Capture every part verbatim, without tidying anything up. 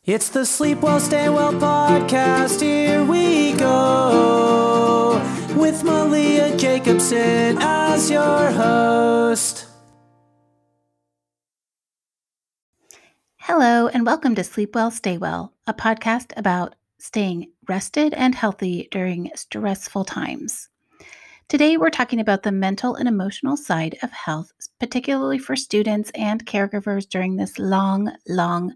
It's the Sleep Well, Stay Well podcast. Here we go with Malia Jacobson as your host. Hello, and welcome to Sleep Well, Stay Well, a podcast about staying rested and healthy during stressful times. Today, we're talking about the mental and emotional side of health, particularly for students and caregivers during this long, long,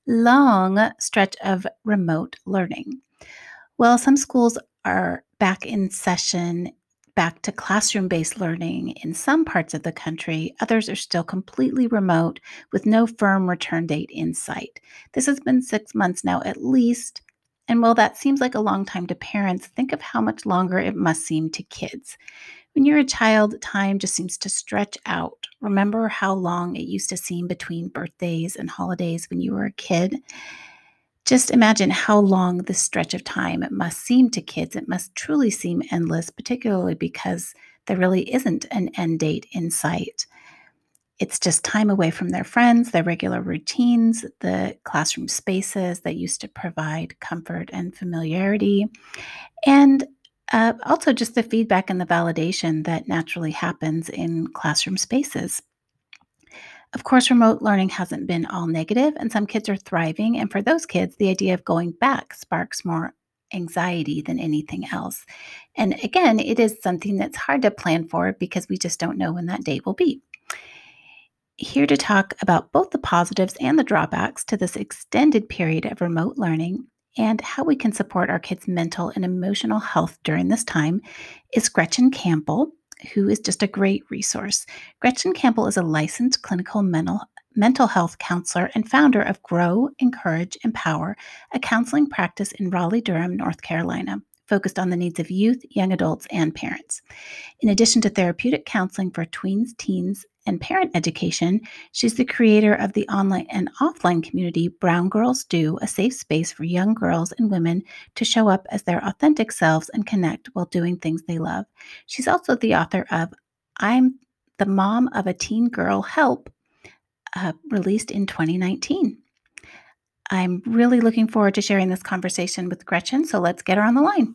long stretch of remote learning. Well, some schools are back in session, back to classroom-based learning in some parts of the country. Others are still completely remote with no firm return date in sight. This has been six months now at least. And while that seems like a long time to parents, think of how much longer it must seem to kids. When you're a child, time just seems to stretch out. Remember how long it used to seem between birthdays and holidays when you were a kid? Just imagine how long this stretch of time it must seem to kids. It must truly seem endless, particularly because there really isn't an end date in sight. It's just time away from their friends, their regular routines, the classroom spaces that used to provide comfort and familiarity, and uh, also just the feedback and the validation that naturally happens in classroom spaces. Of course, remote learning hasn't been all negative, and some kids are thriving. And for those kids, the idea of going back sparks more anxiety than anything else. And again, it is something that's hard to plan for because we just don't know when that day will be. Here to talk about both the positives and the drawbacks to this extended period of remote learning and how we can support our kids' mental and emotional health during this time is Gretchen Campbell, who is just a great resource. Gretchen Campbell is a licensed clinical mental, mental health counselor and founder of Grow, Encourage, Empower, a counseling practice in Raleigh-Durham, North Carolina, focused on the needs of youth, young adults, and parents. In addition to therapeutic counseling for tweens, teens, and parent education, she's the creator of the online and offline community Brown Girls Do, a safe space for young girls and women to show up as their authentic selves and connect while doing things they love. She's also the author of I'm the Mom of a Teen Girl, Help, uh, released in twenty nineteen. I'm really looking forward to sharing this conversation with Gretchen, so let's get her on the line.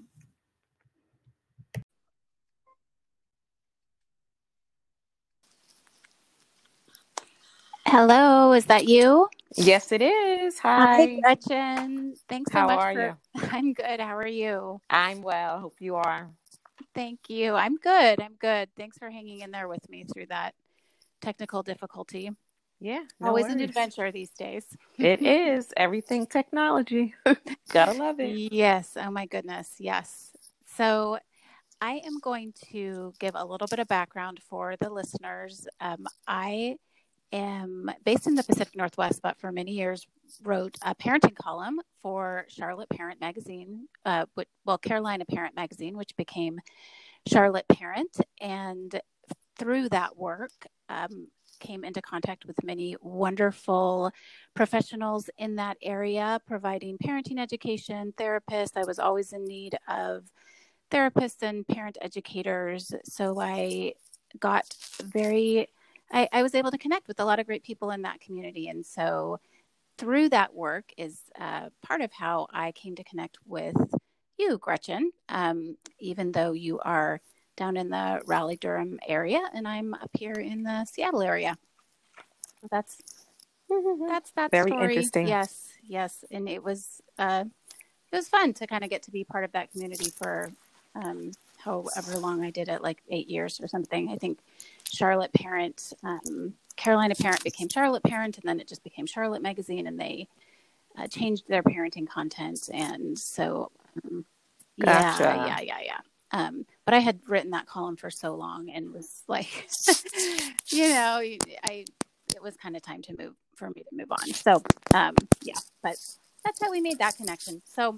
Hello, is that you? Yes, it is. Hi. Hi, Gretchen. Thanks so How much are for... you? I'm good. How are you? I'm well. Hope you are. Thank you. I'm good. I'm good. Thanks for hanging in there with me through that technical difficulty. Yeah, no Always worries. an adventure these days. It is. Everything technology. Gotta love it. Yes. Oh my goodness. Yes. So I am going to give a little bit of background for the listeners. Um, I am based in the Pacific Northwest, but for many years wrote a parenting column for Charlotte Parent Magazine, uh, which, well, Carolina Parent Magazine, which became Charlotte Parent. And through that work, um, came into contact with many wonderful professionals in that area, providing parenting education, therapists. I was always in need of therapists and parent educators. So I got very, I, I was able to connect with a lot of great people in that community. And so through that work is uh, part of how I came to connect with you, Gretchen, um, even though you are down in the Raleigh-Durham area and I'm up here in the Seattle area. So that's, that's that Very story. interesting. Yes, yes. And it was, uh, it was fun to kind of get to be part of that community for um, however long I did it, like eight years or something. I think Charlotte Parent, um, Carolina Parent became Charlotte Parent, and then it just became Charlotte Magazine, and they uh, changed their parenting content. And so, um, Gotcha. yeah, yeah, yeah, yeah. Um, but I had written that column for so long and was like, you know, I it was kind of time to move for me to move on. So, um, yeah, but that's how we made that connection. So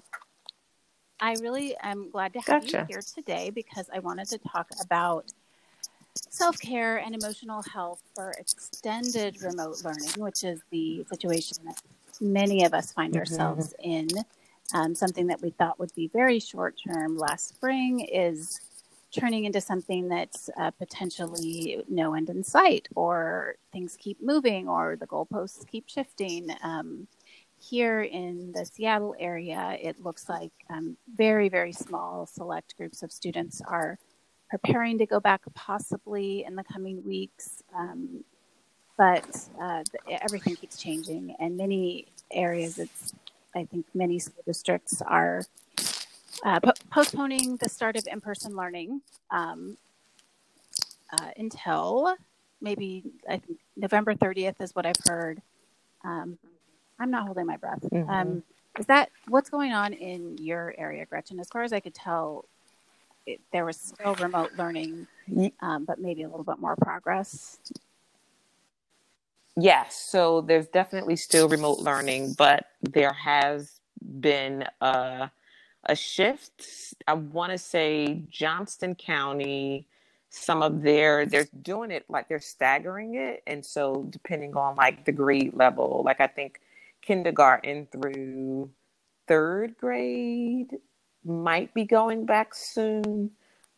I really am glad to have Gotcha. you here today because I wanted to talk about self-care and emotional health for extended remote learning, which is the situation that many of us find Mhm. ourselves in. Um, something that we thought would be very short-term last spring is turning into something that's uh, potentially no end in sight, or things keep moving, or the goalposts keep shifting. Um, here in the Seattle area, it looks like um, very, very small select groups of students are preparing to go back possibly in the coming weeks. Um, but uh, the, everything keeps changing, and many areas, it's, I think many school districts are uh, po- postponing the start of in-person learning um, uh, until maybe, I think November thirtieth is what I've heard. Um, I'm not holding my breath. Mm-hmm. Um, is that what's going on in your area, Gretchen? As far as I could tell, it, there was still remote learning, um, but maybe a little bit more progress. Yes, so there's definitely still remote learning, but there has been a, a shift. I want to say Johnston County, some of their, they're doing it like they're staggering it. And so depending on like the grade level, like I think kindergarten through third grade might be going back soon.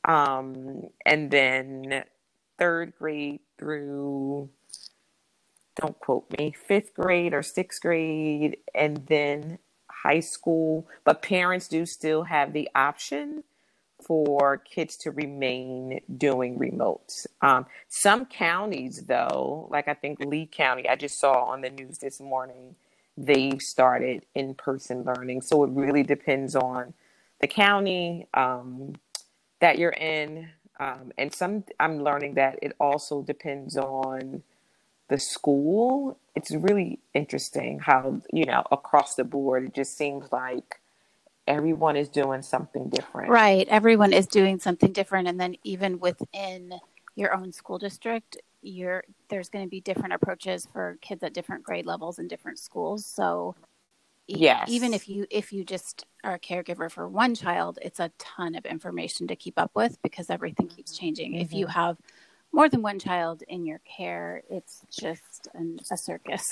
Um, and then third grade through, don't quote me, fifth grade or sixth grade, and then high school. But parents do still have the option for kids to remain doing remotes. Um, some counties, though, like I think Lee County, I just saw on the news this morning, they've started in-person learning. So it really depends on the county um, that you're in. Um, and some, I'm learning that it also depends on the school. It's really interesting how, you know, across the board, it just seems like everyone is doing something different. Right. Everyone is doing something different. And then even within your own school district, you're, there's going to be different approaches for kids at different grade levels in different schools. So e- Yes. even if you, if you just are a caregiver for one child, it's a ton of information to keep up with because everything keeps changing. Mm-hmm. If you have more than one child in your care, it's just an, a circus.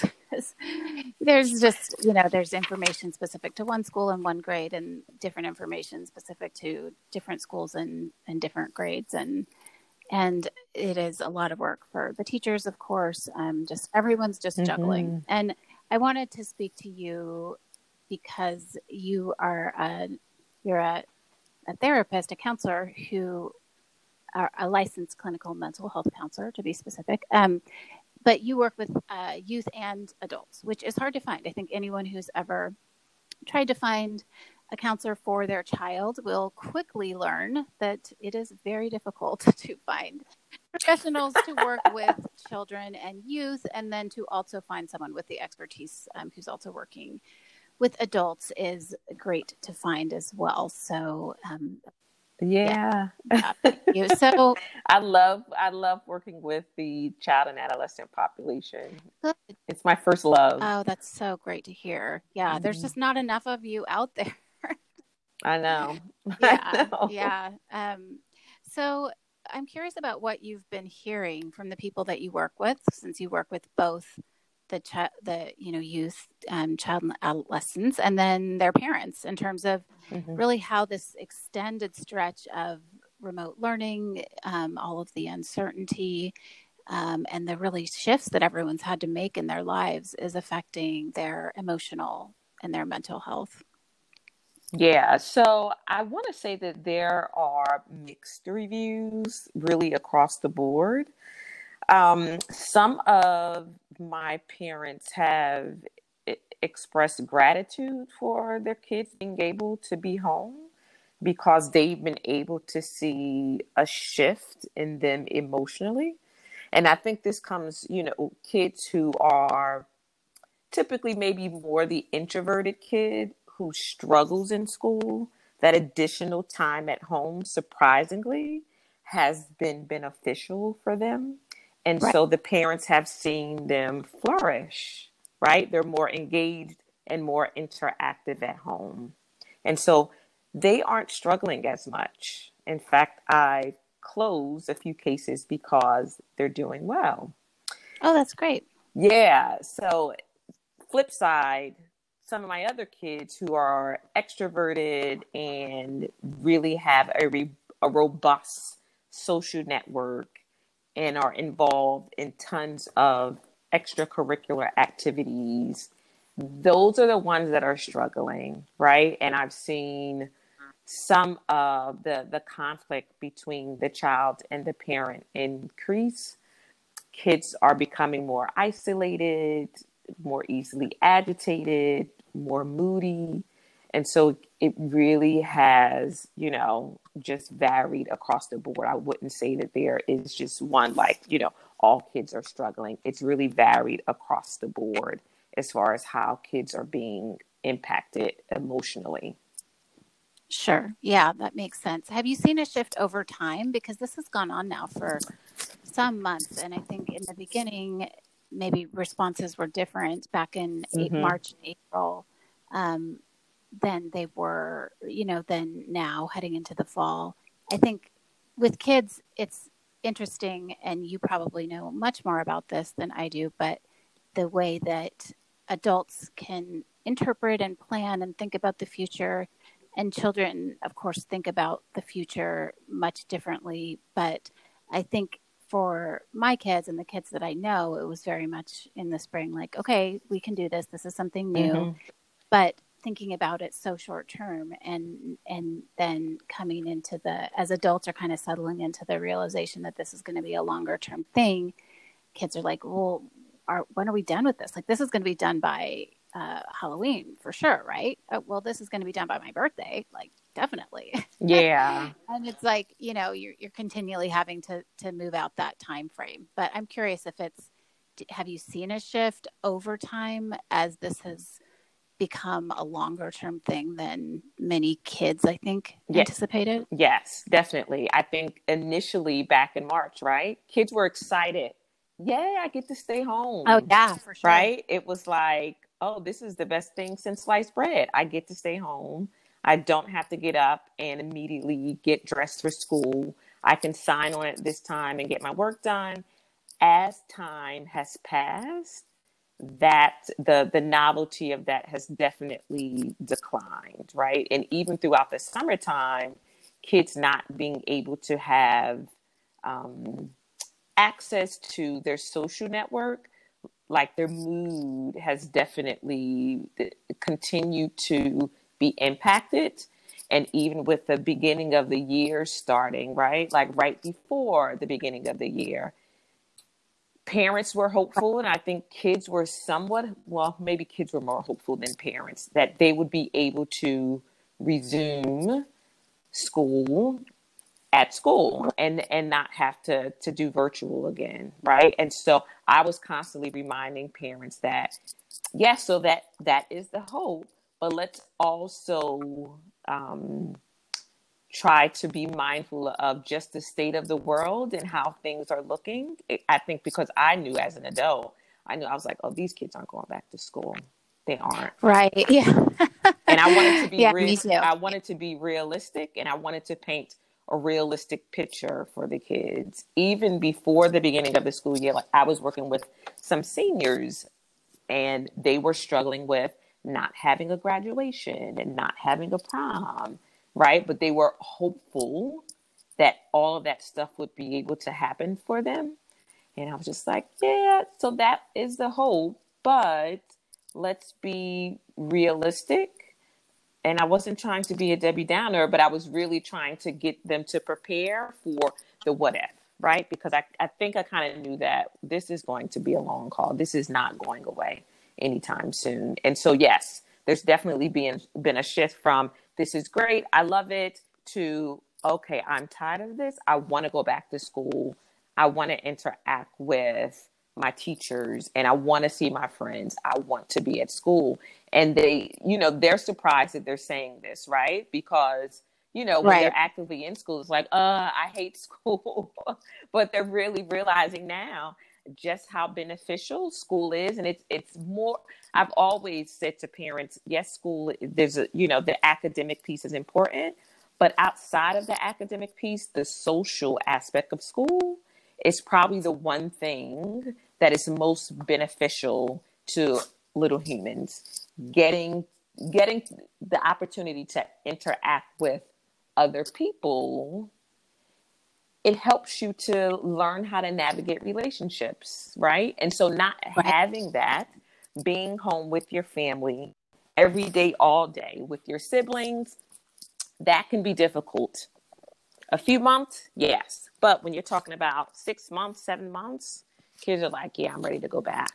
There's just, you know, there's information specific to one school and one grade and different information specific to different schools and, and different grades. And, and it is a lot of work for the teachers, of course. Um, just everyone's just Mm-hmm. juggling. And I wanted to speak to you because you are a, you're a, a therapist, a counselor who are a licensed clinical mental health counselor, to be specific. Um, but you work with uh, youth and adults, which is hard to find. I think anyone who's ever tried to find a counselor for their child will quickly learn that it is very difficult to find professionals to work with children and youth, and then to also find someone with the expertise um, who's also working with adults is great to find as well. So um, Yeah. yeah, thank you. So I love I love working with the child and adolescent population. good. It's my first love. Oh, that's so great to hear. Yeah, mm-hmm. There's just not enough of you out there. I know. Yeah, I know. yeah. Um, so I'm curious about what you've been hearing from the people that you work with, since you work with both the chi- the you know youth, um, child and adolescents, and then their parents, in terms of mm-hmm. really how this extended stretch of remote learning, um, all of the uncertainty, um, and the really shifts that everyone's had to make in their lives is affecting their emotional and their mental health. Yeah, so I want to say that there are mixed reviews really across the board. Um, some of my parents have I- expressed gratitude for their kids being able to be home because they've been able to see a shift in them emotionally. And I think this comes, you know, kids who are typically maybe more the introverted kid who struggles in school, that additional time at home, surprisingly, has been beneficial for them. And Right. so the parents have seen them flourish, right? They're more engaged and more interactive at home. And so they aren't struggling as much. In fact, I closed a few cases because they're doing well. Oh, that's great. Yeah. So flip side, some of my other kids who are extroverted and really have a, re- a robust social network and are involved in tons of extracurricular activities those are the ones that are struggling, right? And I've seen some of the, the conflict between the child and the parent increase. Kids are becoming more isolated, more easily agitated, more moody. And so it really has, you know, just varied across the board. I wouldn't say that there is just one, like, you know, all kids are struggling. It's really varied across the board as far as how kids are being impacted emotionally. Sure. Yeah, that makes sense. Have you seen a shift over time? Because this has gone on now for some months. And I think in the beginning, maybe responses were different back in mm-hmm. March and April um, than they were, you know, than now heading into the fall. I think with kids, it's interesting, and you probably know much more about this than I do, but the way that adults can interpret and plan and think about the future, and children, of course, think about the future much differently. But I think for my kids and the kids that I know, it was very much in the spring, like, okay, we can do this. This is something new. Mm-hmm. But thinking about it so short term, and and then coming into the, as adults are kind of settling into the realization that this is going to be a longer term thing, kids are like, well, are, when are we done with this? Like, this is going to be done by uh, Halloween for sure, right? Oh, well, this is going to be done by my birthday, like, definitely. Yeah. And it's like, you know, you're you're continually having to to move out that time frame. But I'm curious if it's, have you seen a shift over time as this has become a longer term thing than many kids, I think, yes. anticipated? Yes, definitely. I think initially back in March, right? Kids were excited. Yay, I get to stay home. Oh, yeah, for sure. Right? It was like, oh, this is the best thing since sliced bread. I get to stay home. I don't have to get up and immediately get dressed for school. I can sign on at this time and get my work done. As time has passed, that the the novelty of that has definitely declined, right? And even throughout the summertime, kids not being able to have um, access to their social network, like their mood has definitely continued to be impacted. And even with the beginning of the year starting, right? Like right before the beginning of the year, parents were hopeful, and I think kids were somewhat, well, maybe kids were more hopeful than parents, that they would be able to resume school at school and, and not have to, to do virtual again, right? And so I was constantly reminding parents that, yes, so that that is the hope, but let's also um, try to be mindful of just the state of the world and how things are looking. I think because I knew as an adult, I knew I was like, oh, these kids aren't going back to school. They aren't. Right. Yeah. And I wanted to be yeah, real, me too. I wanted to be realistic, and I wanted to paint a realistic picture for the kids. Even before the beginning of the school year, like I was working with some seniors, and they were struggling with not having a graduation and not having a prom. Right. But they were hopeful that all of that stuff would be able to happen for them. And I was just like, yeah, so that is the hope, but let's be realistic. And I wasn't trying to be a Debbie Downer, but I was really trying to get them to prepare for the what if, right? Because I, I think I kind of knew that this is going to be a long haul. This is not going away anytime soon. And so, yes, there's definitely been, been a shift from this is great, I love it, to, okay, I'm tired of this. I want to go back to school. I want to interact with my teachers, and I want to see my friends. I want to be at school. And they, you know, they're surprised that they're saying this, right? Because, you know, when right. they're actively in school, it's like, uh, I hate school. But they're really realizing now just how beneficial school is. And it's, it's more, I've always said to parents, yes, school, there's a, you know, the academic piece is important, but outside of the academic piece, the social aspect of school is probably the one thing that is most beneficial to little humans. Getting, getting the opportunity to interact with other people, it helps you to learn how to navigate relationships, right? And so not right. having that being home with your family every day, all day with your siblings, that can be difficult. A few months, yes. But when you're talking about six months, seven months, kids are like, yeah, I'm ready to go back.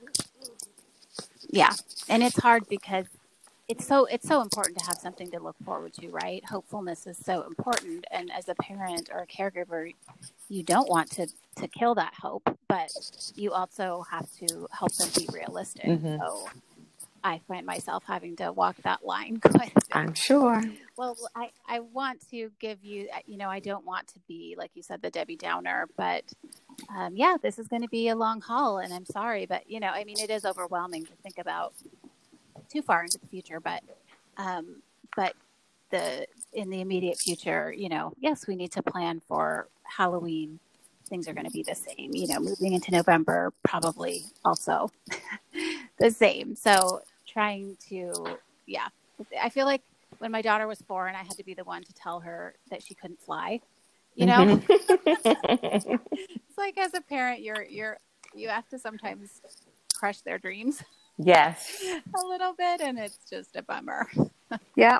Yeah. And it's hard because it's so it's so important to have something to look forward to, right? Hopefulness is so important. And as a parent or a caregiver, you don't want to, to kill that hope, but you also have to help them be realistic. Mm-hmm. So I find myself having to walk that line quite a bit. I'm sure. Well, I, I want to give you, you know, I don't want to be, like you said, the Debbie Downer, but um, yeah, this is going to be a long haul, and I'm sorry, but, you know, I mean, it is overwhelming to think about too far into the future, but, um, but the, in the immediate future, you know, yes, we need to plan for Halloween. Things are going to be the same, you know, moving into November, probably also the same. So trying to, yeah, I feel like when my daughter was four and I had to be the one to tell her that she couldn't fly, you know, mm-hmm. It's like, as a parent, you're, you're, you have to sometimes crush their dreams. Yes. A little bit. And it's just a bummer. Yeah.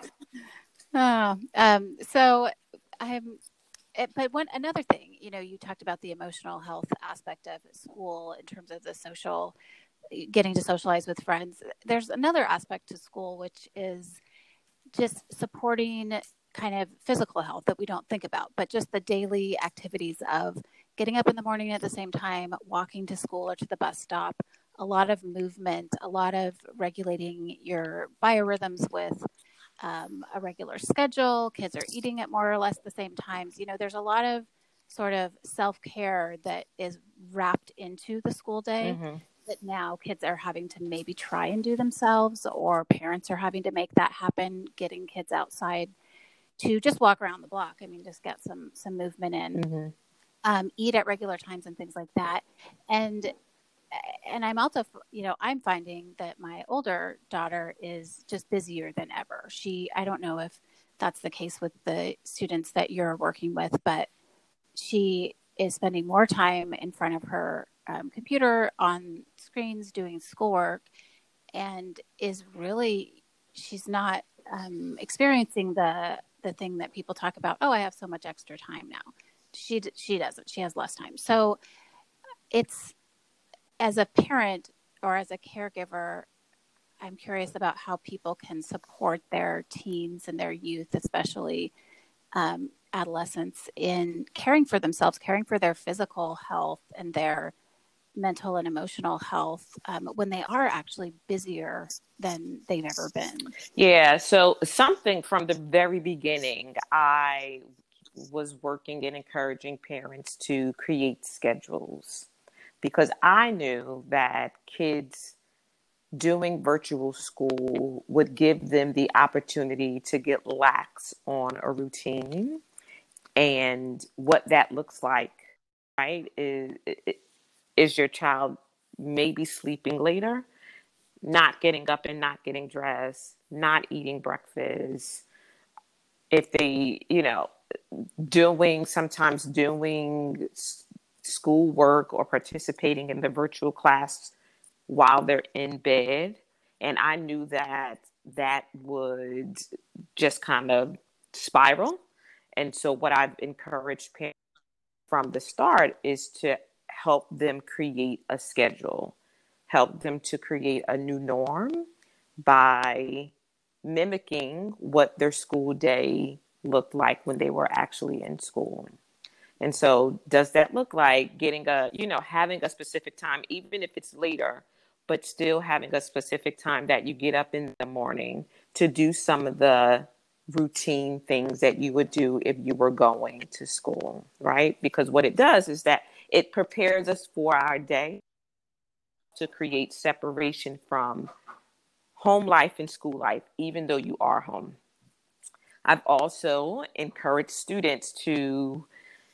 Oh, um, so I'm, it, but one, another thing, you know, you talked about the emotional health aspect of school in terms of the social, getting to socialize with friends. There's another aspect to school, which is just supporting kind of physical health that we don't think about, but just the daily activities of getting up in the morning at the same time, walking to school or to the bus stop, a lot of movement, a lot of regulating your biorhythms with um, a regular schedule. Kids are eating at more or less the same times. You know, there's a lot of sort of self-care that is wrapped into the school day. Mm-hmm. That now kids are having to maybe try and do themselves, or parents are having to make that happen, getting kids outside to just walk around the block. I mean, just get some, some movement in, mm-hmm. um, eat at regular times and things like that. And, and I'm also, you know, I'm finding that my older daughter is just busier than ever. She, I don't know if that's the case with the students that you're working with, but she is spending more time in front of her um, computer on screens doing schoolwork, and is really, she's not um, experiencing the the thing that people talk about. Oh, I have so much extra time now. She she doesn't. She has less time. So it's, as a parent or as a caregiver, I'm curious about how people can support their teens and their youth, especially um, adolescents, in caring for themselves, caring for their physical health and their mental and emotional health um, when they are actually busier than they've ever been. Yeah. So something from the very beginning, I was working and encouraging parents to create schedules, because I knew that kids doing virtual school would give them the opportunity to get lax on a routine. And what that looks like, right, is, is your child maybe sleeping later, not getting up and not getting dressed, not eating breakfast. If they, you know, doing, sometimes doing schoolwork or participating in the virtual class while they're in bed. And I knew that that would just kind of spiral. And so what I've encouraged parents from the start is to help them create a schedule, help them to create a new norm by mimicking what their school day looked like when they were actually in school. And so does that look like getting a, you know, having a specific time, even if it's later, but still having a specific time that you get up in the morning to do some of the routine things that you would do if you were going to school, right? Because what it does is that it prepares us for our day, to create separation from home life and school life, even though you are home. I've also encouraged students to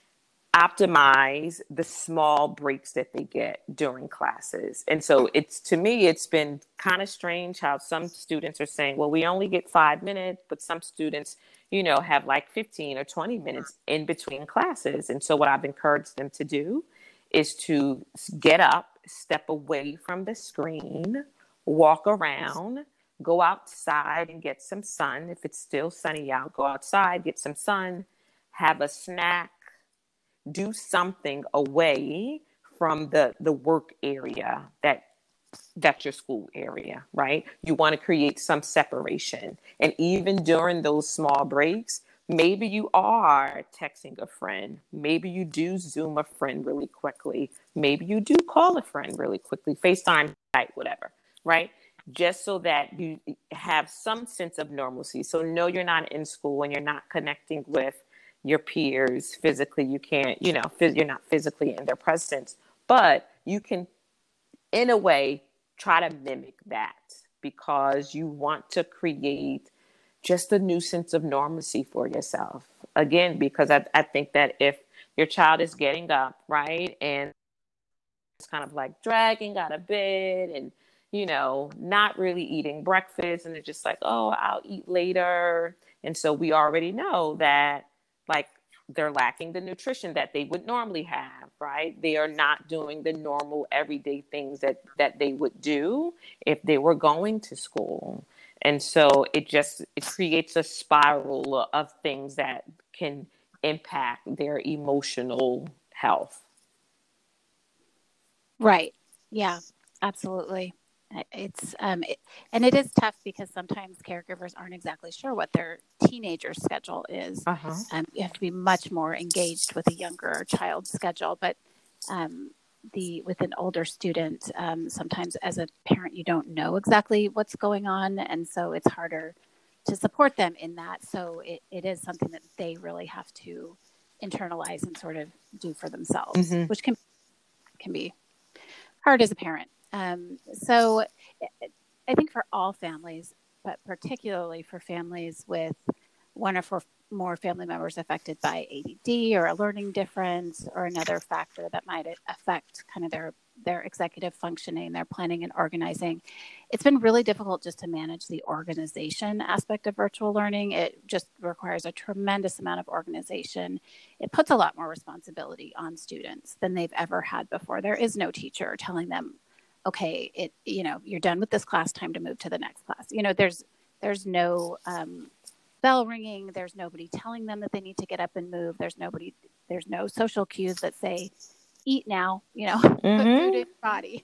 optimize the small breaks that they get during classes. And so it's, to me, it's been kind of strange how some students are saying, well, we only get five minutes, but some students, you know, have like fifteen or twenty minutes in between classes. And so what I've encouraged them to do is to get up, step away from the screen, walk around, go outside and get some sun. If it's still sunny out, go outside, get some sun, have a snack, do something away from the, the work area that that's your school area, right? You want to create some separation. And even during those small breaks, maybe you are texting a friend. Maybe you do Zoom a friend really quickly. Maybe you do call a friend really quickly, FaceTime, Skype, whatever, right? Just so that you have some sense of normalcy. So no, you're not in school and you're not connecting with your peers physically. You can't, you know, phys- you're not physically in their presence, but you can, in a way, try to mimic that because you want to create just a new sense of normalcy for yourself. Again, because I, I think that if your child is getting up, right, and it's kind of like dragging out of bed and, you know, not really eating breakfast, and they're just like, oh, I'll eat later. And so we already know that, like, they're lacking the nutrition that they would normally have, right? They are not doing the normal everyday things that, that they would do if they were going to school. And so it just, it creates a spiral of things that can impact their emotional health. Right. Yeah, absolutely. I- It's um it, and it is tough because sometimes caregivers aren't exactly sure what their teenager's schedule is. Uh-huh. Um, you have to be much more engaged with a younger child's schedule, but um, the with an older student, um, sometimes as a parent you don't know exactly what's going on, and so it's harder to support them in that. So it, it is something that they really have to internalize and sort of do for themselves, Mm-hmm. which can can be hard as a parent. Um, so I think for all families, but particularly for families with one or four more family members affected by A D D or a learning difference or another factor that might affect kind of their their executive functioning, their planning and organizing, it's been really difficult just to manage the organization aspect of virtual learning. It just requires a tremendous amount of organization. It puts a lot more responsibility on students than they've ever had before. There is no teacher telling them, okay, it, you know, you're done with this class, time to move to the next class. You know, there's, there's no um, bell ringing. There's nobody telling them that they need to get up and move. There's nobody, there's no social cues that say, eat now, you know, mm-hmm. put food in your body.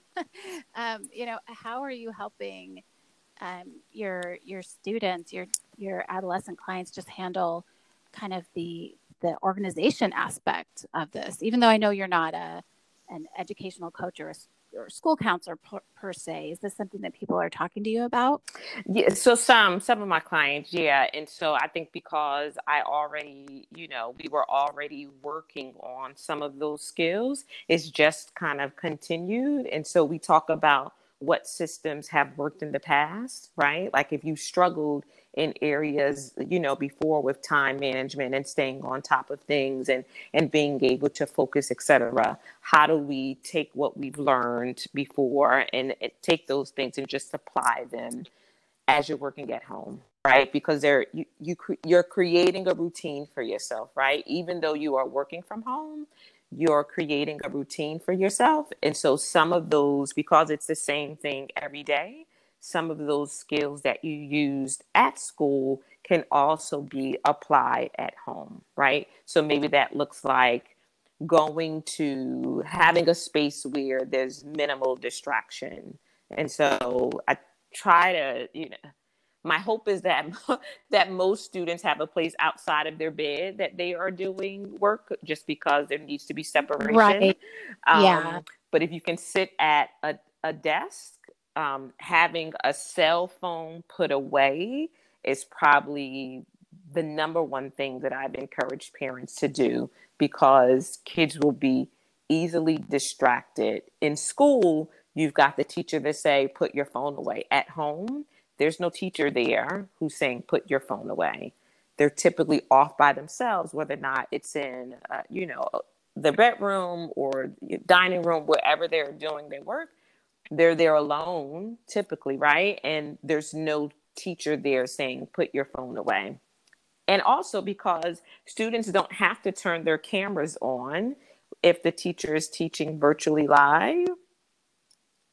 um, you know, how are you helping um, your, your students, your, your adolescent clients just handle kind of the, the organization aspect of this, even though I know you're not a, an educational coach or a or school counselor per, per se? Is this something that people are talking to you about? Yeah, so some some of my clients, yeah. And so I think because I already, you know, we were already working on some of those skills, it's just kind of continued. And so we talk about what systems have worked in the past, right? Like if you struggled in areas, you know, before with time management and staying on top of things and, and being able to focus, et cetera. How do we take what we've learned before and, and take those things and just apply them as you're working at home, right? Because they're, you, you, you're creating a routine for yourself, right? Even though you are working from home, you're creating a routine for yourself. And so some of those, because it's the same thing every day, some of those skills that you used at school can also be applied at home, right? So maybe that looks like going to having a space where there's minimal distraction. And so I try to, you know, my hope is that that most students have a place outside of their bed that they are doing work, just because there needs to be separation. Right. Um, yeah. But if you can sit at a, a desk, um, having a cell phone put away is probably the number one thing that I've encouraged parents to do, because kids will be easily distracted. In school, you've got the teacher that say, put your phone away. At home, there's no teacher there who's saying, put your phone away. They're typically off by themselves, whether or not it's in, uh, you know, the bedroom or dining room, wherever they're doing their work. They're there alone, typically, right? And there's no teacher there saying, put your phone away. And also because students don't have to turn their cameras on if the teacher is teaching virtually live.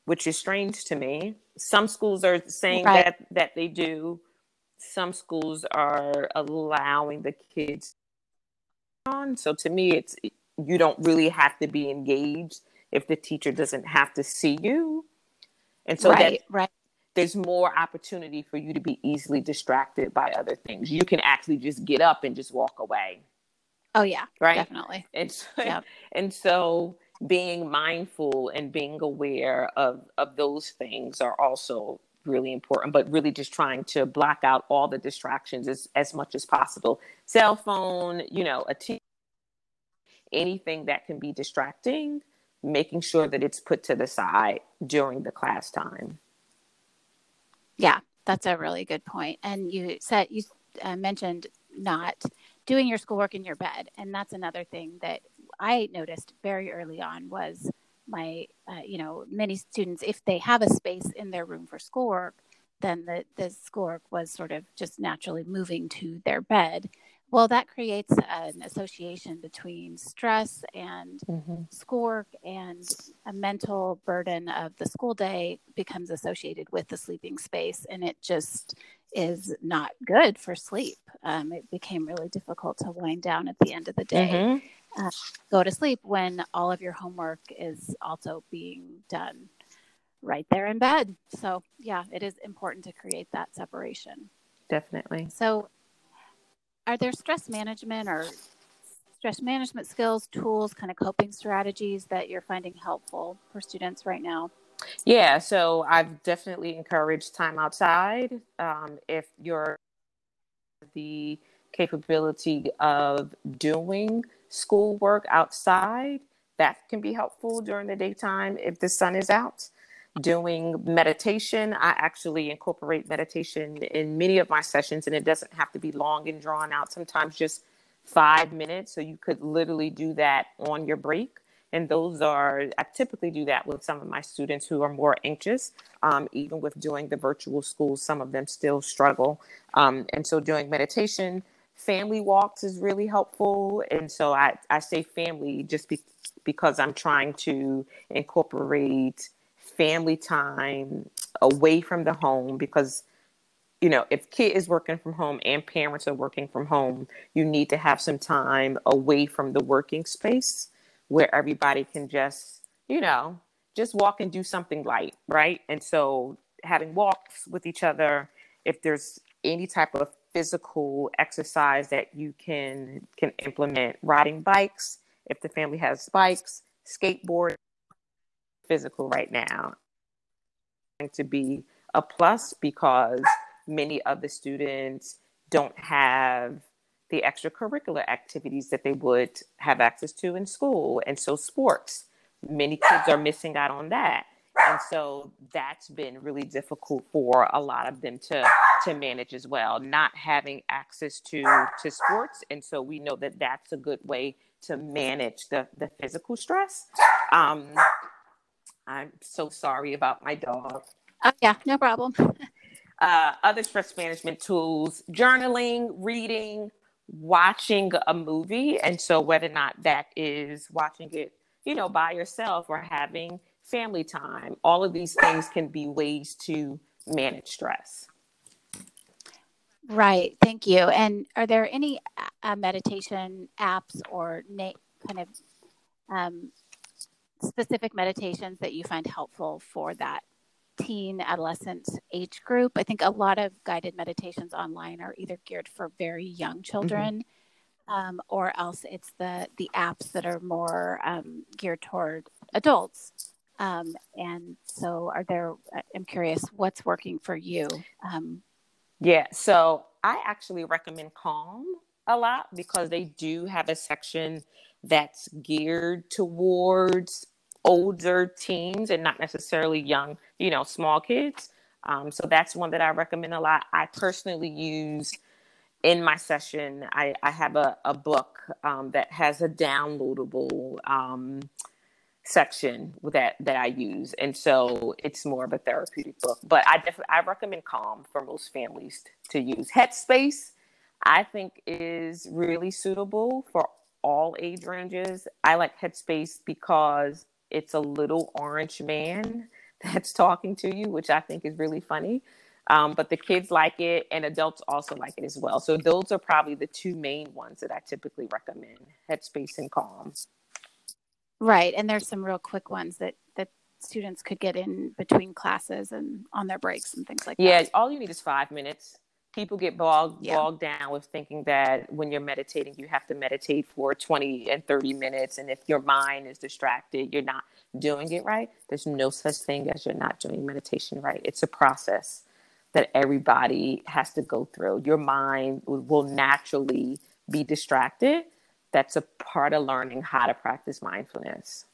which is strange to me. Some schools are saying Right. that that they do. Some schools are allowing the kids on. So to me, it's you don't really have to be engaged if the teacher doesn't have to see you. And so that Right. Right. there's more opportunity for you to be easily distracted by other things. You can actually just get up and just walk away. Oh yeah, Right. definitely. And so, Yep. and so being mindful and being aware of, of those things are also really important, but really just trying to block out all the distractions as, as much as possible. Cell phone, you know, a t- anything that can be distracting, making sure that it's put to the side during the class time. Yeah, that's a really good point. And you said you uh, mentioned not doing your schoolwork in your bed, and that's another thing that I noticed very early on was my, uh, you know, many students, if they have a space in their room for schoolwork, then the the schoolwork was sort of just naturally moving to their bed. Well, that creates an association between stress and Mm-hmm. schoolwork, and a mental burden of the school day becomes associated with the sleeping space, and it just is not good for sleep. Um, it became really difficult to wind down at the end of the day, Mm-hmm. uh, go to sleep when all of your homework is also being done right there in bed. So yeah, it is important to create that separation. Definitely. So are there stress management or stress management skills, tools, kind of coping strategies that you're finding helpful for students right now? Yeah, so I've definitely encouraged time outside. Um, if you're the capability of doing schoolwork outside, that can be helpful during the daytime if the sun is out. Doing meditation, I actually incorporate meditation in many of my sessions, and it doesn't have to be long and drawn out. Sometimes just five minutes. So you could literally do that on your break. And those are, I typically do that with some of my students who are more anxious. Um, even with doing the virtual school, some of them still struggle. Um, and so doing meditation, family walks is really helpful. And so I, I say family just be, because I'm trying to incorporate family time away from the home, because you know, if kid is working from home and parents are working from home, you need to have some time away from the working space where everybody can just, you know, just walk and do something light, right? And so having walks with each other, if there's any type of physical exercise that you can can implement, riding bikes, if the family has bikes, skateboard, physical right now, going to be a plus because many of the students don't have the extracurricular activities that they would have access to in school. And so sports, many kids are missing out on that. And so that's been really difficult for a lot of them to, to manage as well, not having access to, to sports. And so we know that that's a good way to manage the, the physical stress. Um, I'm so sorry about my dog. Oh yeah, no problem. Uh, other stress management tools, journaling, reading, watching a movie. And so whether or not that is watching it, you know, by yourself or having family time, all of these things can be ways to manage stress. Right. Thank you. And are there any uh, meditation apps or na- kind of um, specific meditations that you find helpful for that teen adolescent age group? I think a lot of guided meditations online are either geared for very young children, mm-hmm. um, or else it's the the apps that are more um, geared toward adults. Um, and so are there, I'm curious, what's working for you? Um, yeah, so I actually recommend Calm a lot because they do have a section that's geared towards older teens and not necessarily young, you know, small kids. Um, so that's one that I recommend a lot. I personally use in my session, I, I have a, a book um, that has a downloadable um, section that, that I use. And so it's more of a therapeutic book, but I definitely, I recommend Calm for most families to use. Headspace, I think is really suitable for all age ranges. I like Headspace because it's a little orange man that's talking to you, which I think is really funny. Um, but the kids like it, and adults also like it as well. So those are probably the two main ones that I typically recommend: Headspace and Calm. Right. And there's some real quick ones that, that students could get in between classes and on their breaks and things like Yeah, that. all you need is five minutes. People get bogged, Yeah. bogged down with thinking that when you're meditating, you have to meditate for twenty and thirty minutes. And if your mind is distracted, you're not doing it right. There's no such thing as you're not doing meditation right. It's a process that everybody has to go through. Your mind will naturally be distracted. That's a part of learning how to practice mindfulness.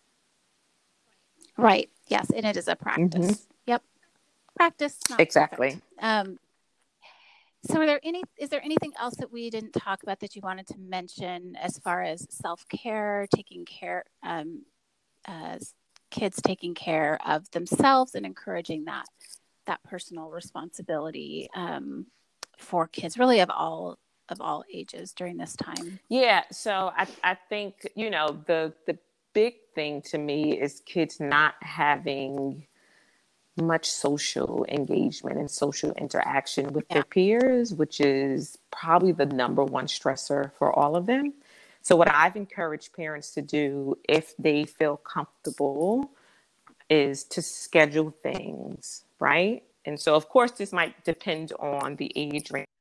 Right. Yes. And it is a practice. Mm-hmm. Yep. Practice. Not exactly. Um, so are there any, is there anything else that we didn't talk about that you wanted to mention as far as self-care, taking care, um, uh, kids taking care of themselves and encouraging that, that personal responsibility, um, for kids really of all, of all ages during this time? Yeah. So I, I think, you know, the, the big thing to me is kids not having much social engagement and social interaction with yeah. their peers, which is probably the number one stressor for all of them. So what I've encouraged parents to do, if they feel comfortable, is to schedule things, right? And so, of course, this might depend on the age range.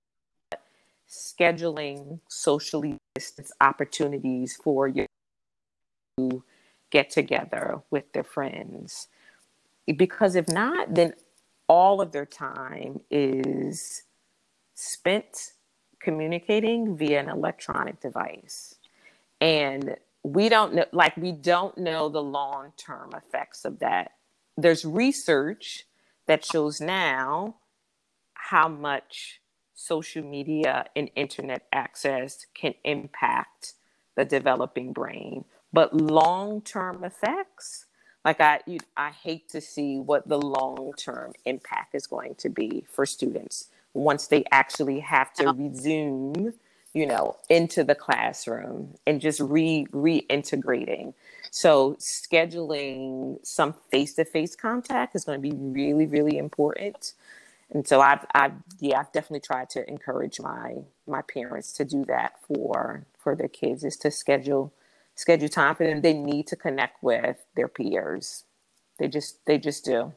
Scheduling socially distanced opportunities for you to get together with their friends. Because if not, then all of their time is spent communicating via an electronic device. And we don't know, like, we don't know the long-term effects of that. There's research that shows now how much social media and internet access can impact the developing brain. But long-term effects, like I, you, I hate to see what the long-term impact is going to be for students once they actually have to resume, you know, into the classroom and just re reintegrating. So scheduling some face-to-face contact is going to be really, really important. And so I've, I've, yeah, I've definitely tried to encourage my, my parents to do that for, for their kids, is to schedule, schedule time for them. They need to connect with their peers. They just, they just do.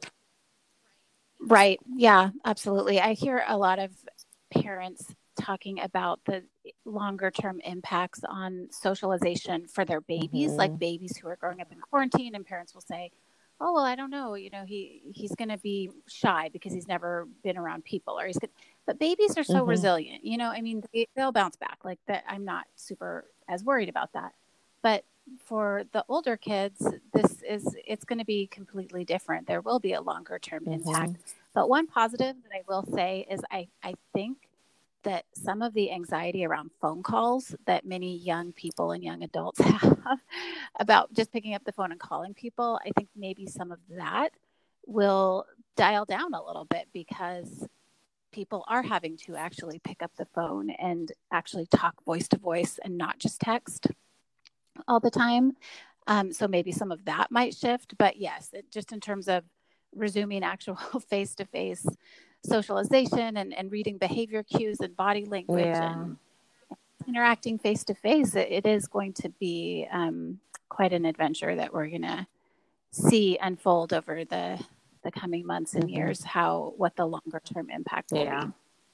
Right. Yeah, absolutely. I hear a lot of parents talking about the longer term impacts on socialization for their babies, mm-hmm. like babies who are growing up in quarantine, and parents will say, oh, well, I don't know, you know, he, he's going to be shy because he's never been around people, or he's good. But babies are so mm-hmm. resilient, you know, I mean, they, they'll bounce back like that. I'm not super as worried about that. But for the older kids, this is, it's going to be completely different. There will be a longer term mm-hmm. impact. But one positive that I will say is I, I think that some of the anxiety around phone calls that many young people and young adults have about just picking up the phone and calling people, I think maybe some of that will dial down a little bit, because people are having to actually pick up the phone and actually talk voice to voice and not just text all the time. Um, so maybe some of that might shift. But yes, it, just in terms of resuming actual face-to-face socialization and, and reading behavior cues and body language yeah. and interacting face-to-face, it, it is going to be um, quite an adventure that we're going to see unfold over the, the coming months and mm-hmm. years, how, what the longer term impact will yeah. be.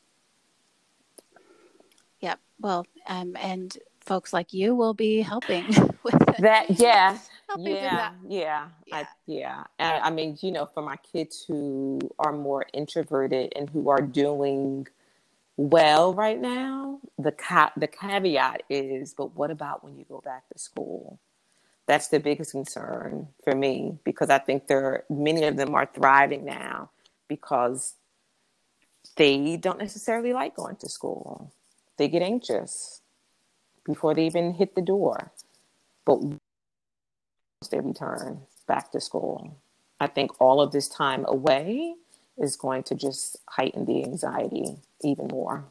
Yep. Well, um, and folks like you will be helping with that. Yeah. helping yeah, with that. yeah, yeah, I, yeah. And I mean, you know, for my kids who are more introverted and who are doing well right now, the ca- the caveat is, but what about when you go back to school? That's the biggest concern for me, because I think there many of them are thriving now because they don't necessarily like going to school. They get anxious before they even hit the door. But they return back to school, I think all of this time away is going to just heighten the anxiety even more.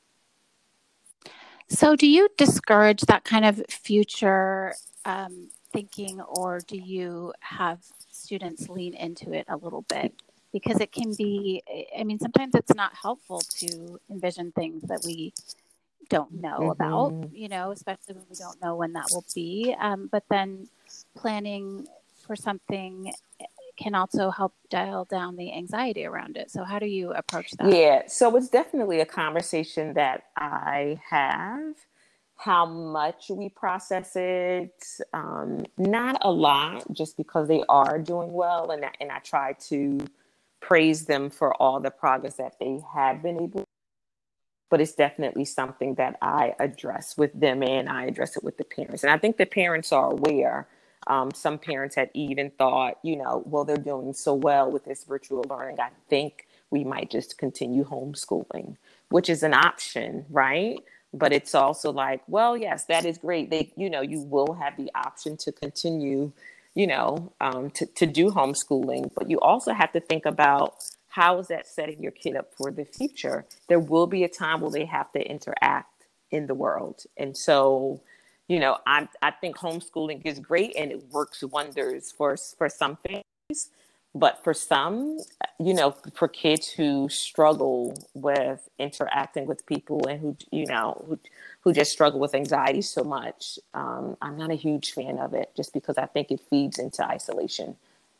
So do you discourage that kind of future um, thinking, or do you have students lean into it a little bit? Because it can be, I mean, sometimes it's not helpful to envision things that we don't know mm-hmm. about, you know, especially when we don't know when that will be. Um, but then planning for something can also help dial down the anxiety around it. So how do you approach that? Yeah, so it's definitely a conversation that I have. How much we process it, um, not a lot, just because they are doing well, and I, and I try to praise them for all the progress that they have been able. But it's definitely something that I address with them, and I address it with the parents, and I think the parents are aware. Um, some parents had even thought, you know, well, they're doing so well with this virtual learning, I think we might just continue homeschooling, which is an option, right? But it's also like, well, yes, that is great. They, you know, you will have the option to continue, you know, um, to, to do homeschooling. But you also have to think about, how is that setting your kid up for the future? There will be a time where they have to interact in the world. And so, you know, I I think homeschooling is great and it works wonders for, for some families. But for some, you know, for kids who struggle with interacting with people and who, you know, who, who just struggle with anxiety so much, um, I'm not a huge fan of it, just because I think it feeds into isolation.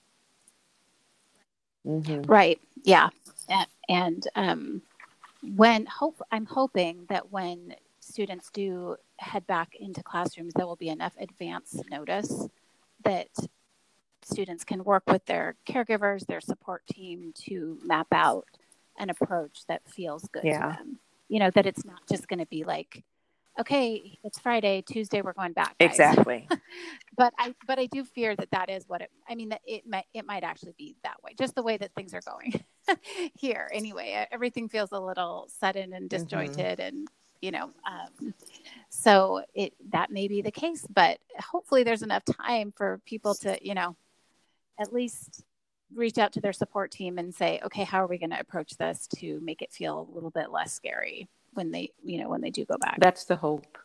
Mm-hmm. Right. Yeah. And, and um, when hope, I'm hoping that when students do head back into classrooms, there will be enough advance notice that students can work with their caregivers, their support team, to map out an approach that feels good yeah. to them. You know, that it's not just going to be like, okay, it's Friday, Tuesday, we're going back, guys. Exactly. but I, but I do fear that that is what it, I mean, that it might, it might actually be that way, just the way that things are going here. Anyway, everything feels a little sudden and disjointed mm-hmm. and, you know, um, so it, that may be the case, but hopefully there's enough time for people to, you know, at least reach out to their support team and say, okay, how are we going to approach this to make it feel a little bit less scary when they, you know, when they do go back. That's the hope.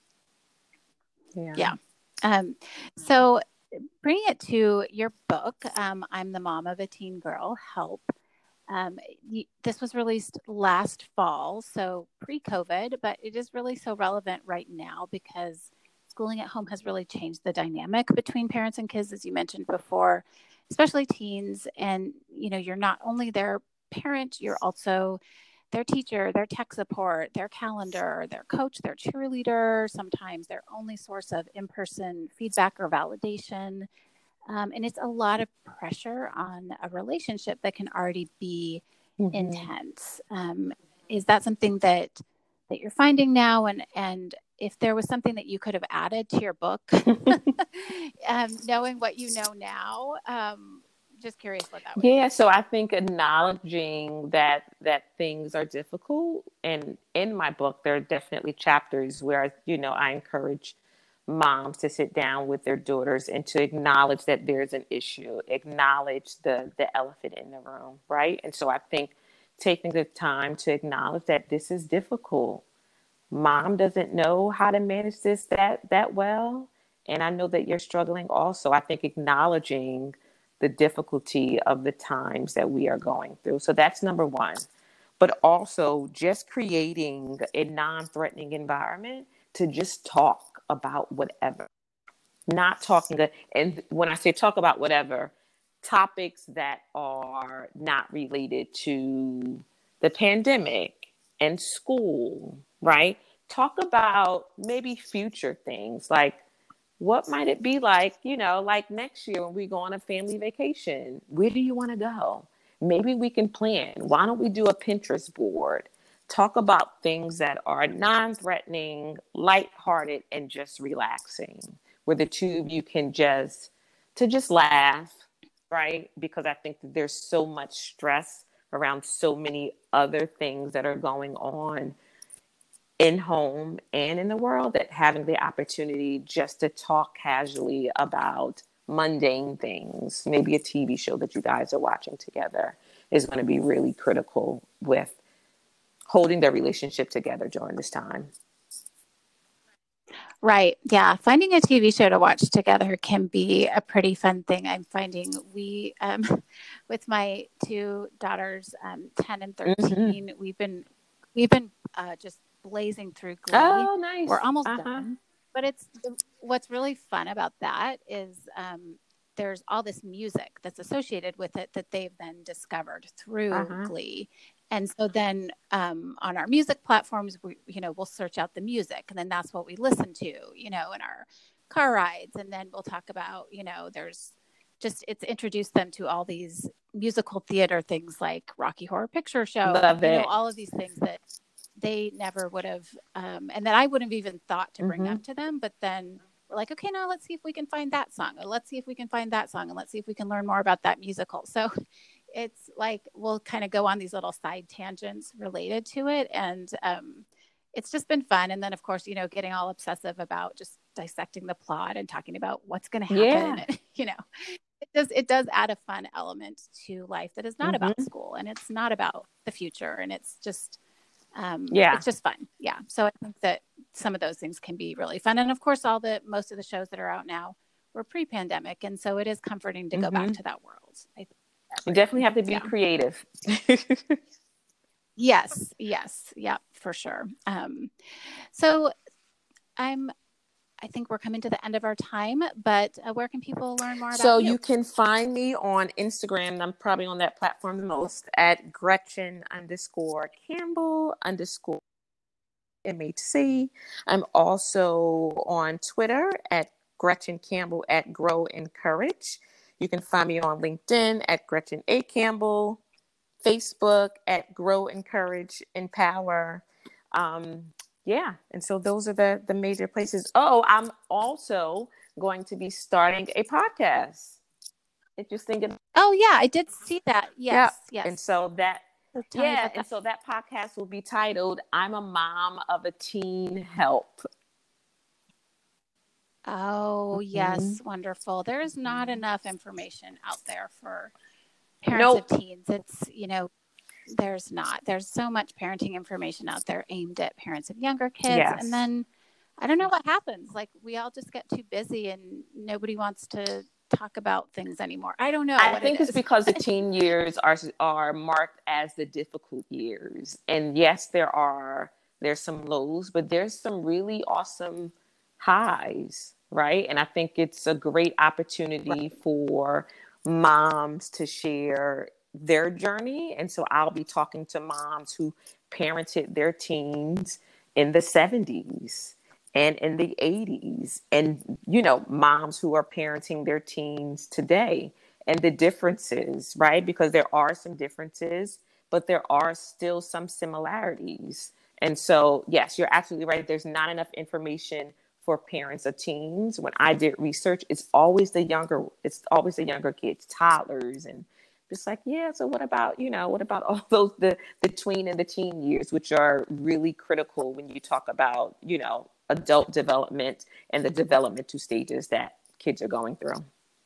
Yeah. Yeah. Um, so bringing it to your book, um, I'm the Mom of a Teen Girl, Help. Um, y- this was released last fall, so pre-COVID, but it is really so relevant right now because schooling at home has really changed the dynamic between parents and kids, as you mentioned before, especially teens. And, you know, you're not only their parent, you're also their teacher, their tech support, their calendar, their coach, their cheerleader, sometimes their only source of in-person feedback or validation. Um, and it's a lot of pressure on a relationship that can already be mm-hmm. intense. Um, is that something that that you're finding now? And and if there was something that you could have added to your book, um, knowing what you know now, um, just curious what that was. Yeah, so I think acknowledging that that things are difficult, and in my book, there are definitely chapters where, you know, I encourage moms to sit down with their daughters and to acknowledge that there's an issue, acknowledge the the elephant in the room, right? And so I think taking the time to acknowledge that this is difficult. Mom doesn't know how to manage this that that well, and I know that you're struggling also. I think acknowledging the difficulty of the times that we are going through. So that's number one. But also just creating a non-threatening environment to just talk about whatever. Not talking, and when I say talk about whatever, topics that are not related to the pandemic and school, right? Talk about maybe future things, like what might it be like, you know, like next year when we go on a family vacation, where do you want to go? Maybe we can plan. Why don't we do a Pinterest board? Talk about things that are non-threatening, lighthearted, and just relaxing, where the two of you can just, to just laugh, right? Because I think that there's so much stress around so many other things that are going on in home and in the world, that having the opportunity just to talk casually about mundane things, maybe a T V show that you guys are watching together, is going to be really critical with holding their relationship together during this time. Right. Yeah. Finding a T V show to watch together can be a pretty fun thing. I'm finding we, um, with my two daughters, um, ten and Mm-hmm. thirteen, we've been, we've been, uh, just blazing through Glee. Oh, We're nice. almost Uh-huh. done, but it's, what's really fun about that is, um, there's all this music that's associated with it that they've then discovered through Uh-huh. Glee. And so then um, on our music platforms, we, you know, we'll search out the music, and then that's what we listen to, you know, in our car rides. And then we'll talk about, you know, there's just, it's introduced them to all these musical theater things like Rocky Horror Picture Show, Love you know, it. all of these things that they never would have, um, and that I wouldn't have even thought to bring Mm-hmm. up to them. But then we're like, okay, now let's see if we can find that song, or let's see if we can find that song, and let's see if we can learn more about that musical. So it's like we'll kind of go on these little side tangents related to it, and um, it's just been fun. And then, of course, you know, getting all obsessive about just dissecting the plot and talking about what's going to happen. Yeah. And, you know, it does it does add a fun element to life that is not Mm-hmm. about school, and it's not about the future, and it's just um, Yeah. it's just fun. Yeah. So I think that some of those things can be really fun. And of course, all the, most of the shows that are out now were pre-pandemic. And so it is comforting to go Mm-hmm. back to that world. I think You definitely have to be Yeah. creative. Yes. Yes. Yeah, for sure. Um, so I'm, I think we're coming to the end of our time, but uh, where can people learn more about So you? you can find me on Instagram. I'm probably on that platform the most at Gretchen underscore Campbell underscore M H C. I'm also on Twitter at Gretchen Campbell at Grow Encourage. You can find me on LinkedIn at Gretchen A. Campbell, Facebook at Grow Encourage Empower. Um, yeah, and so those are the the major places. Oh, I'm also going to be starting a podcast. If you're thinking, Oh yeah, I did see that. yeah, Yes. Yes. and so that So tell me yeah, about and that. so that podcast will be titled "I'm a Mom of a Teen Help." Oh, yes. Mm-hmm. Wonderful. There is not enough information out there for parents Nope. of teens. It's, you know, there's not. There's so much parenting information out there aimed at parents of younger kids. Yes. And then I don't know what happens. Like we all just get too busy and nobody wants to talk about things anymore. I don't know. I what think it it's is. because the teen years are are marked as the difficult years. And yes, there are there's some lows, but there's some really awesome highs, right? And I think it's a great opportunity Right. for moms to share their journey. And so I'll be talking to moms who parented their teens in the seventies and in the eighties, and, you know, moms who are parenting their teens today, and the differences, right? Because there are some differences, but there are still some similarities. And so, yes, you're absolutely right. There's not enough information for parents of teens. When I did research, it's always the younger, it's always the younger kids, toddlers, and just like, yeah, so what about, you know, what about all those, the, the tween and the teen years, which are really critical when you talk about, you know, adult development and the developmental stages that kids are going through.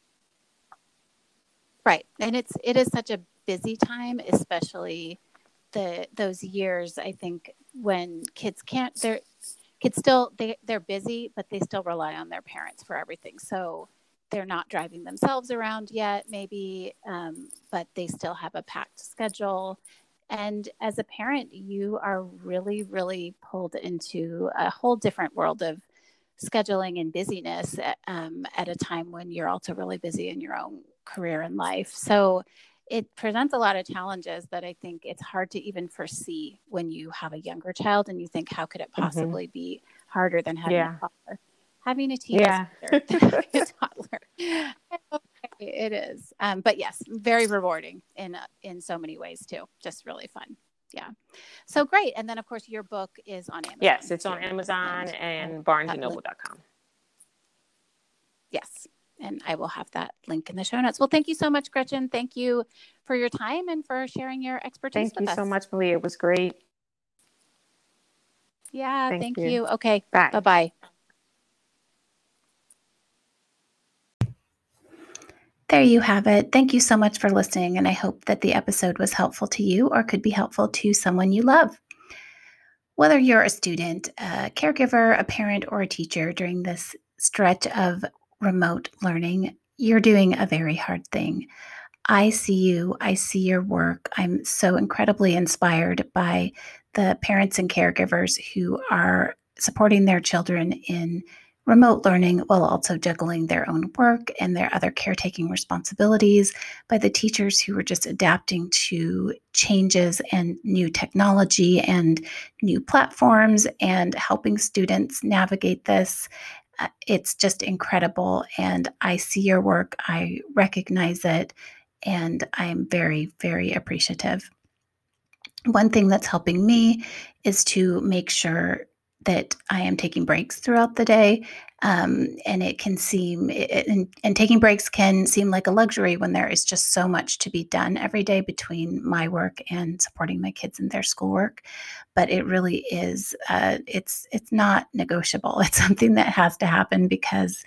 Right. And it's, it is such a busy time, especially the, those years, I think, when kids can't, they're, kids still, they, they're busy, but they still rely on their parents for everything. So they're not driving themselves around yet, maybe, um, but they still have a packed schedule. And as a parent, you are really, really pulled into a whole different world of scheduling and busyness at, um, at a time when you're also really busy in your own career and life. So it presents a lot of challenges that I think it's hard to even foresee when you have a younger child and you think, how could it possibly mm-hmm. be harder than having yeah. a toddler? Having a teen yeah. is harder than a toddler. It is. Um, but yes, very rewarding in, uh, in so many ways too. Just really fun. Yeah. So great. And then of course your book is on Amazon. Yes, it's too. on Amazon and, and uh, barnes and noble dot com. Yes. And I will have that link in the show notes. Well, thank you so much, Gretchen. Thank you for your time and for sharing your expertise Thank with you us. so much, Malia. It was great. Yeah, thank, thank you. you. Okay. Bye. Bye-bye. There you have it. Thank you so much for listening, and I hope that the episode was helpful to you or could be helpful to someone you love. Whether you're a student, a caregiver, a parent, or a teacher during this stretch of remote learning, you're doing a very hard thing. I see you. I see your work. I'm so incredibly inspired by the parents and caregivers who are supporting their children in remote learning while also juggling their own work and their other caretaking responsibilities, by the teachers who are just adapting to changes and new technology and new platforms and helping students navigate this. Uh, It's just incredible. And I see your work. I recognize it. And I'm very, very appreciative. One thing that's helping me is to make sure that I am taking breaks throughout the day. Um, and it can seem, it, and, and taking breaks can seem like a luxury when there is just so much to be done every day between my work and supporting my kids in their schoolwork. But it really is, uh, it's it's not negotiable. It's something that has to happen because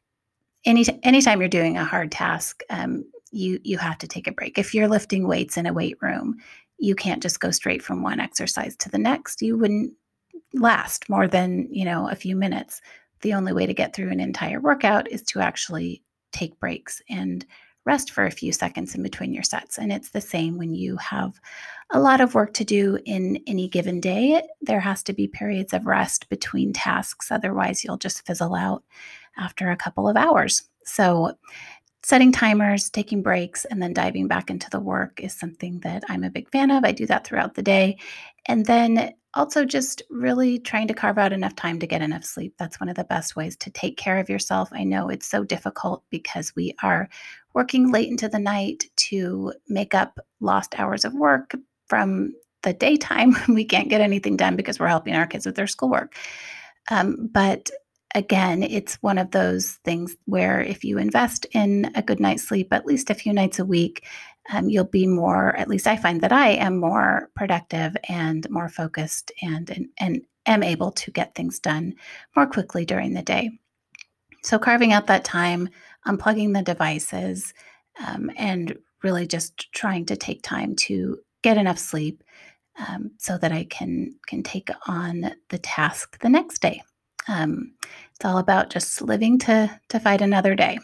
any anytime you're doing a hard task, um, you you have to take a break. If you're lifting weights in a weight room, you can't just go straight from one exercise to the next. You wouldn't last more than, you know, a few minutes. The only way to get through an entire workout is to actually take breaks and rest for a few seconds in between your sets. And it's the same when you have a lot of work to do in any given day. There has to be periods of rest between tasks. Otherwise, you'll just fizzle out after a couple of hours. So setting timers, taking breaks, and then diving back into the work is something that I'm a big fan of. I do that throughout the day. And then also just really trying to carve out enough time to get enough sleep. That's one of the best ways to take care of yourself. I know it's so difficult because we are working late into the night to make up lost hours of work from the daytime. We can't get anything done because we're helping our kids with their schoolwork. Um, but Again, it's one of those things where if you invest in a good night's sleep, at least a few nights a week, um, you'll be more, at least I find that I am more productive and more focused and, and, and am able to get things done more quickly during the day. So carving out that time, unplugging the devices, um, and really just trying to take time to get enough sleep um, so that I can, can take on the task the next day. Um, it's all about just living to, to fight another day.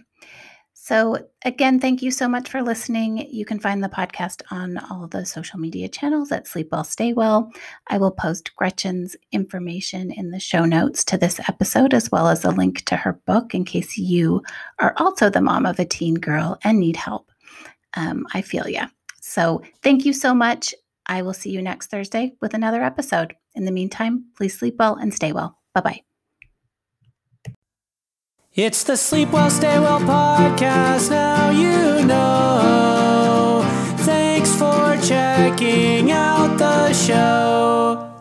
So again, thank you so much for listening. You can find the podcast on all the social media channels at Sleep Well, Stay Well. I will post Gretchen's information in the show notes to this episode, as well as a link to her book in case you are also the mom of a teen girl and need help. Um, I feel ya. So thank you so much. I will see you next Thursday with another episode. In the meantime, please sleep well and stay well. Bye-bye. It's the Sleep Well, Stay Well podcast, now you know. Thanks for checking out the show.